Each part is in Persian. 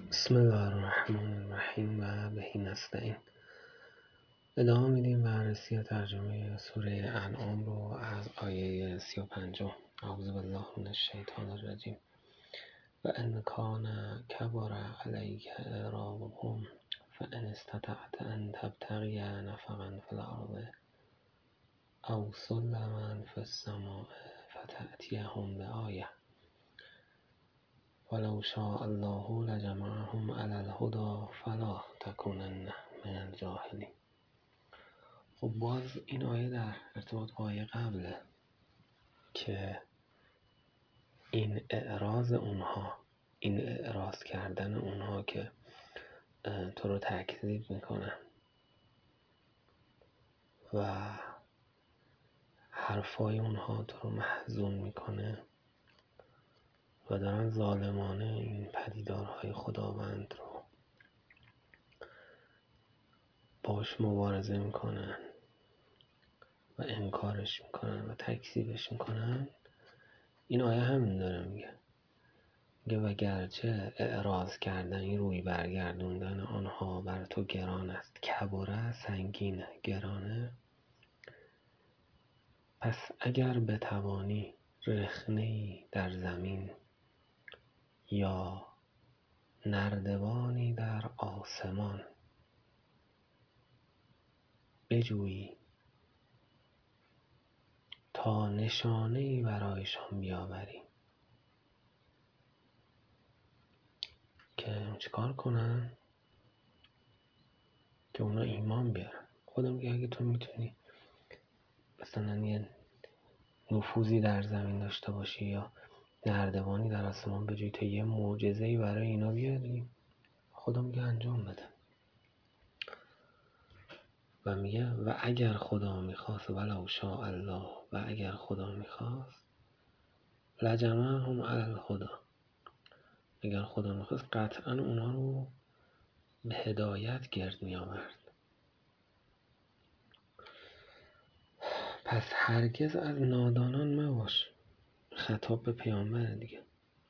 بسم الله الرحمن الرحیم و بهی نستعین. ادامه میدیم بررسی و ترجمه سوره انعام رو از آیه 35. اعوذ بالله من الشیطان الرجیم. و ان کان کبر علیک اعرابهم فان استطعت ان تبتغی نفقا فی الارض او سلما فی السماء فتأتیهم بآیه ولو شاء الله لجمعهم علی الهدی فلا تکونن من الجاهلین. خب باز این آیه در ارتباط با آیه قبله که این اعراض کردن اونها که تو رو تکذیب میکنن و حرفای اونها تو رو محزون میکنه و دارن ظالمانه این پدیدارهای خداوند رو باش مبارزه میکنن و انکارش میکنن و تکذیبش میکنن. این آیه همین داره میگه و گرچه اعراض کردن، این روی برگردوندن آنها بر تو گران است، کبره سنگینه، گرانه، پس اگر بتوانی رخنه‌ای در زمین یا نردبانی در آسمان بجویی تا نشانه‌ای برایشان بیاوری که چیکار کنن؟ که اونا ایمان بیارن. خدا میگه اگه تو میتونی مثلا یه نفوذی در زمین داشته باشی یا نردبانی در آسمان بجوی تا یه معجزه‌ای برای اینا بیاری، خدا میگه انجام بده. و میگه و اگر خدا میخواست ولو شاء الله، و اگر خدا میخواست لجمعهم علی الهدی، اگر خدا میخواست قطعا اونا رو به هدایت گرد میآورد. پس هرگز از نادانان مباش. خطاب به پیامبر دیگه.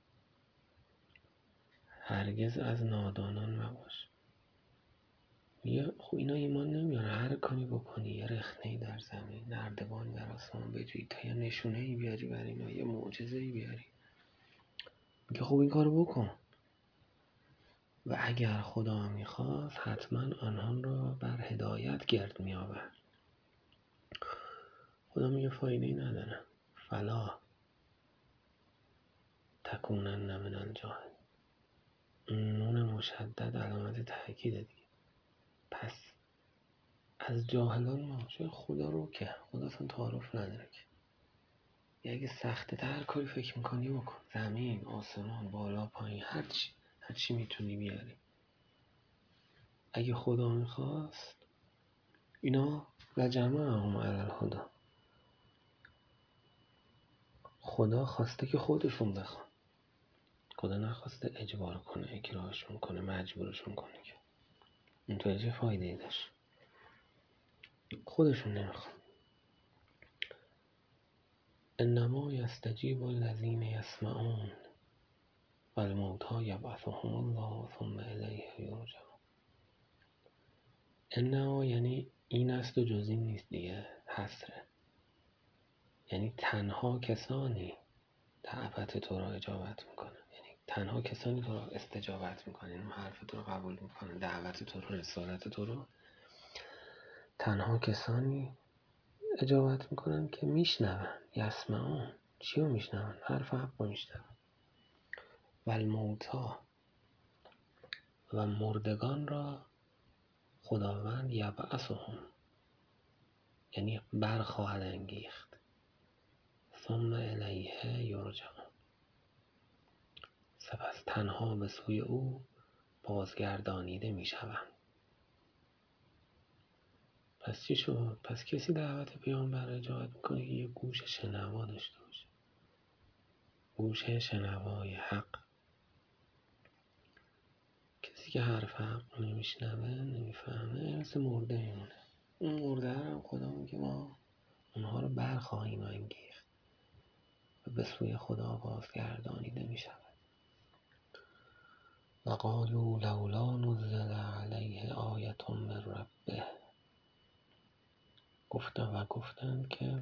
هرگز از نادانان مباش. میگه خب اینا ایمان نمیاره، هر کاری بکنی، یه رخنه‌ای در زمین، نردبانی در آسمان بجویی تا یه نشونه‌ای بیاری برای اینا، یه معجزه‌ای بیاری. میگه خب این کارو بکن. و اگر خدا میخواست حتما آنها را بر هدایت گرد میآورد. خدا میگه فایده‌ای نداره. فلا تکونن من الجاهل. نون مشدد علامت تأکید دیگه. پس از جاهلان ما چون خدا رو که خدا اصلا تعارف نداره که اگه سخته تر کاری فکر میکنی بکن. زمین، آسمان، بالا، پایین، هرچی میتونی بیاری. اگه خدا میخواست اینا لجمعهم علی الهدی، خدا خواسته که خودشون بخوان، خدا نخواسته اجبار کنه، اکراهشون کنه، مجبورشون کنه که اینطوری چه فایده ای داشت؟ خودشون نمیخوان. انما یستجیب الذین یسمعون و الموتی یبعثهم الله ثم الیه یرجعون. انما یعنی این است و جز این نیست دیگه، حسره. یعنی تنها کسانی دعوت تو را اجابت میکنن، یعنی تنها کسانی تو را استجابت میکنن، یعنی حرف تو رو قبول میکنن، دعوت تو رو، رسالت تو رو تنها کسانی اجابت میکنن که میشنون. یسمعون چی رو میشنون؟ حرف حق رو میشنون. و الموتا، و مردگان را خداوند یبعثهم، یعنی برخواهد انگیخت. ثم الیه یرجعون، سپس تنها به سوی او بازگردانیده میشوند. پس چی شد؟ پس کسی دعوت پیامبر اجابت میکنه که یه گوش شنوا داشته باشه، گوش شنوای حق. کسی که حرف حق نمیشنوه، نمیفهمه، مثل مرده میمونه. اون مرده هم خدا میگه ما اونها رو برخواهیم انگیخت و به سوی خدا بازگردانیده میشود. وقالوا لولا نزل علیه آیة من ربه. گفتند که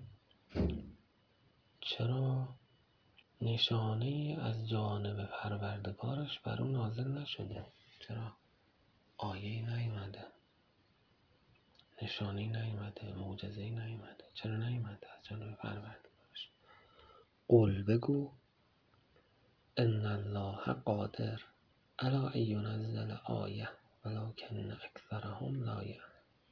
چرا نشانه از جانب پروردگارش بر او نازل نشده؟ چرا آیه نیامده؟ نشانه نیامده؟ معجزه نیامده؟ چرا نیامده از جانب پروردگارش؟ قل بگو ان الله قادر علی ان ینزل آیه ولکن اکثرهم لا یعلمون.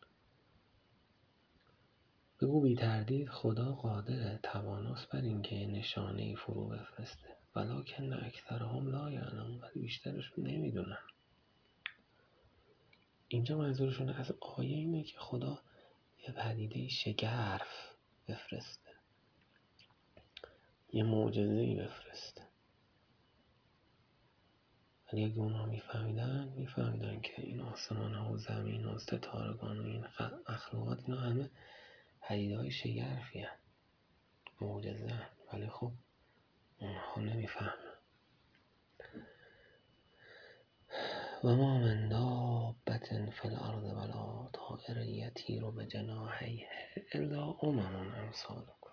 بگو بی تردید خدا قادره، تواناست بر اینکه نشانه‌ای فرو بفرسته، ولکن اکثرهم لا یعلمون، ولی بیشترشون نمیدونن. اینجا منظورشون از آیه اینه که خدا یه پدیده شگرف بفرسته، یه معجزه‌ای بفرسته. ولی اگه اونا میفهمیدن که این آسمان ها و زمین و ستارگان و این مخلوقات اینا همه پدیده‌های شگرفی هست، معجزه هست. ولی خب اونها نمیفهمن. و ما من دابة فی الارض ولا طائر یطیر بجناحیه الا امثالکم.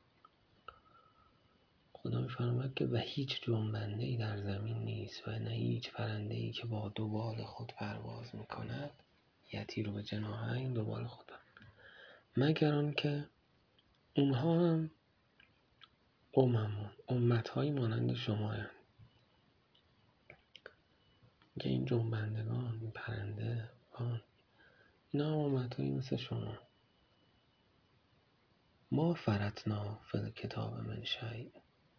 خدا می‌فرماید که و هیچ جنبنده‌ای در زمین نیست و نه هیچ پرنده‌ای که با دو بال خود پرواز می‌کند، یطیر بجناحین، دو بال خود، مگر آنکه اونها هم امت‌هایی مانند شما هستند. که این جنبندگان، این پرنده اینا هم امت‌هایی مثل شما. ما فرطنا فی الکتاب من شیء،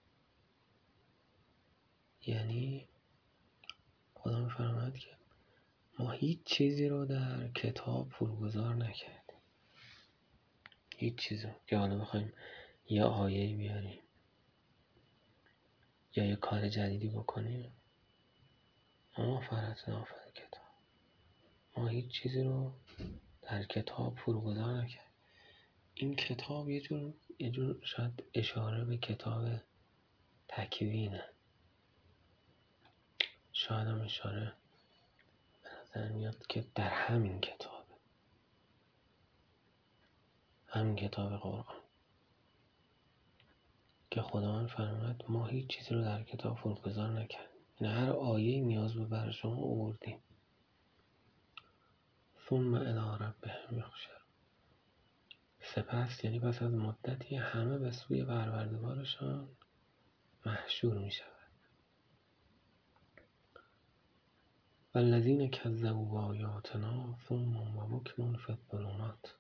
یعنی خدا می‌فرماید که ما هیچ چیزی رو در کتاب فرگذار نکردیم. هیچ چیزی که حالا بخوایم یه آیه بیاریم یا یه کار جدیدی بکنیم، ما فرطنا فی الکتاب، ما هیچ چیزی رو در کتاب فرگذار نکردیم. این کتاب یه جور شاید اشاره به کتاب تکوینه، شاید هم اشاره به نظر میاد که در همین کتاب قرآن که خداوند فرمود ما هیچ چیزی رو در کتاب فرگذار نکردیم، یعنی هر آیه نیاز به بر شما آوردیم. ثم الی ربهم یحشرون، سپس یعنی پس از مدتی همه به سوی پروردگارشان محشور می شود. والذین کذبوا بآیاتنا صم و بکم فی الظلمات.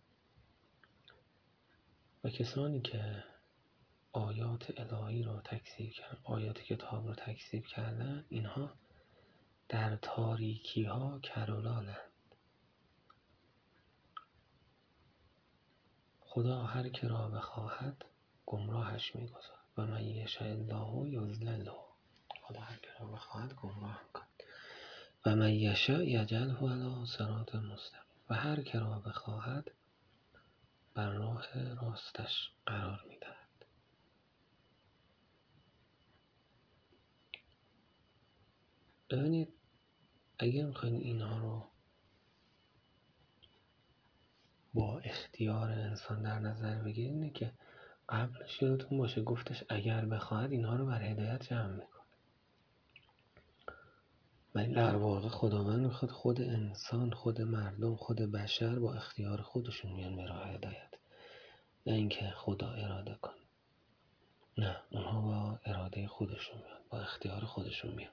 و کسانی که آیات الهی را تکذیب کردن، آیات کتاب را تکذیب کردن، اینها در تاریکی ها کر و لالند. خدا هر که را بخواهد گمراهش می‌گذارد و من یشاء الله یضلله. خدا هر که را بخواهد گمراه می‌کند و من یشاء یجعله علی صراط مستقیم. و هر که را بخواهد بر راه راستش قرار می‌دهد. ببینید اگر می‌خواید اینها رو با اختیار انسان در نظر بگیرید، اینه که قبلش یادتون باشه گفتش اگر بخواهد اینها رو بر هدایت جمع میکنه. ولی در واقع خداوند میخواد خود انسان، خود مردم، خود بشر با اختیار خودشون میان به راه هدایت، نه اینکه خدا اراده کنه. نه، اونها با اراده خودشون میان، با اختیار خودشون میان.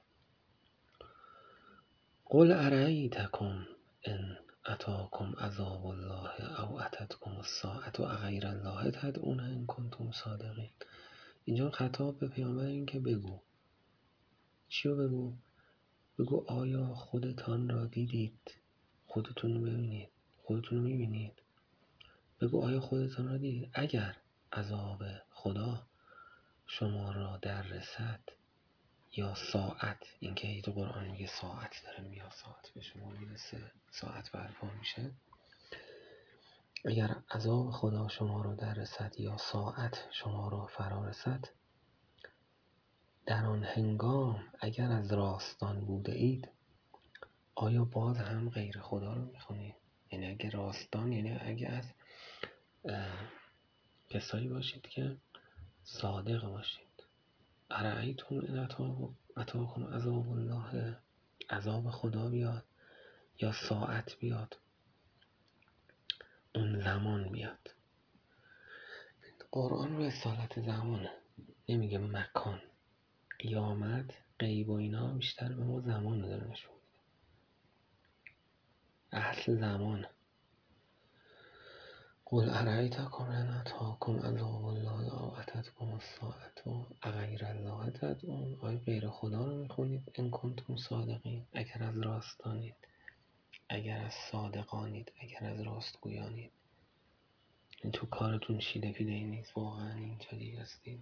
قل ارایتکم ان اتاکم عذاب الله او اتتکم الساعة اغیر الله تدعون ان کنتم صادقین. اینجا خطاب به پیامبر این که بگو. چیو بگو؟ بگو آیا خودتان را دیدید؟ خودتون رو ببینید، خودتون رو میبینید. بگو آیا خودتان را دیدید اگر عذاب خدا شما را در رسد، یا ساعت، این که تو قرآن میگه ساعت داره یا ساعت به شما میرسه، ساعت برپا میشه. اگر عذاب خدا شما را در رسد یا ساعت شما را فرا رسد، در آن هنگام اگر از راستان بوده اید آیا باز هم غیر خدا رو میخونید؟ یعنی اگه راستان، یعنی اگه از کسایی باشید که صادق باشید. ارأیتم ان اتاکم عذاب الله، عذاب خدا بیاد یا ساعت بیاد، اون زمان بیاد. قرآن رو اصالت زمانه، نمیگه مکان. قیامت، غیب و اینا بیشتر به ما زمان رو داره نشون میده. اصل زمانه. قل ارأیتکم ان اتاکم عذاب الله او اتتکم الساعة اغیر الله تدعون. آیا غیر خدا رو میخونید ان کنتم صادقین؟ اگر از راستانید، اگر از صادقانید، اگر از راستگویانید. این تو کارتون شیده پیده ای نیست، واقعا اینطوری هستید؟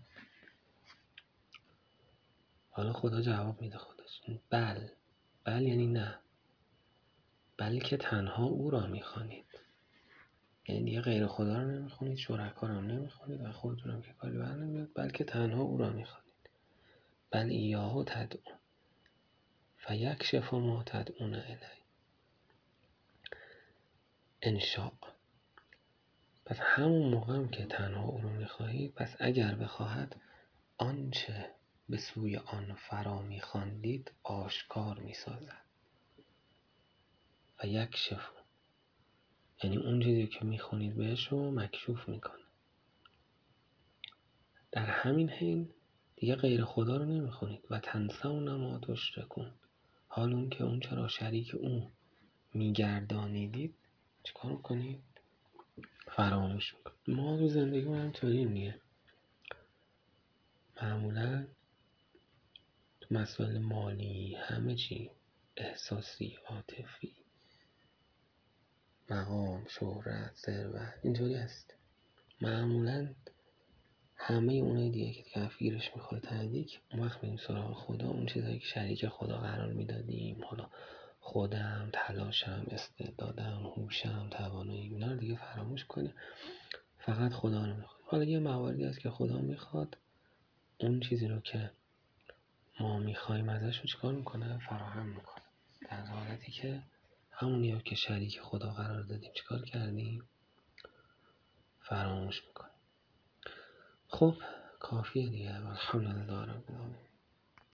حالا خدا جواب میده خودش. بل یعنی نه، بلکه تنها او را میخوانید. یعنی دیگه غیر خدا رو نمیخونید، شرکا رو نمیخونید و خودتون هم که کاری بر نمیاد، بلکه تنها او را میخوانید. بل ایاه تدعون فیکشف ما تدعون الیه ان شاء. پس همون موقع هم که تنها او رو میخواهید، پس اگر بخواهد آنچه به سوی آن فرا میخواندید آشکار میسازد. و یکشف یعنی اون چیزی که میخونید بهش رو مکشوف میکنه. در همین حین دیگه غیر خدا رو نمیخونید. و تنسون ما تشرکون، حال اون که اون چرا شریک اون میگردانیدید چیکار میکنید؟ فراموش میکنید. ما تو زندگی ما همینطوری نیه. معمولا تو مسائل مالی، همه چی احساسی، عاطفی، مقام، شهرت، ثروت، اینطوری هست. معمولا همه اونای دیگه که کفگیرش میخوره تهدیک، اون وقت میریم سراغ خدا. اون چیزایی که شریک خدا قرار میدادیم، حالا خودم، تلاشم، استعدادم، هوشم، توانایی، اینا رو دیگه فراموش کنه، فقط خدا رو میخواد. حالا یه مواردی هست که خدا میخواد اون چیزی رو که ما میخوایم ازش رو چیکار میکنه؟ فراهم میکنه. در حالتی که همونی رو که شریک خدا قرار دادیم چیکار کردیم؟ فراموش میکنه. خب کافیه دیگه. الحمدلله رب العالمین.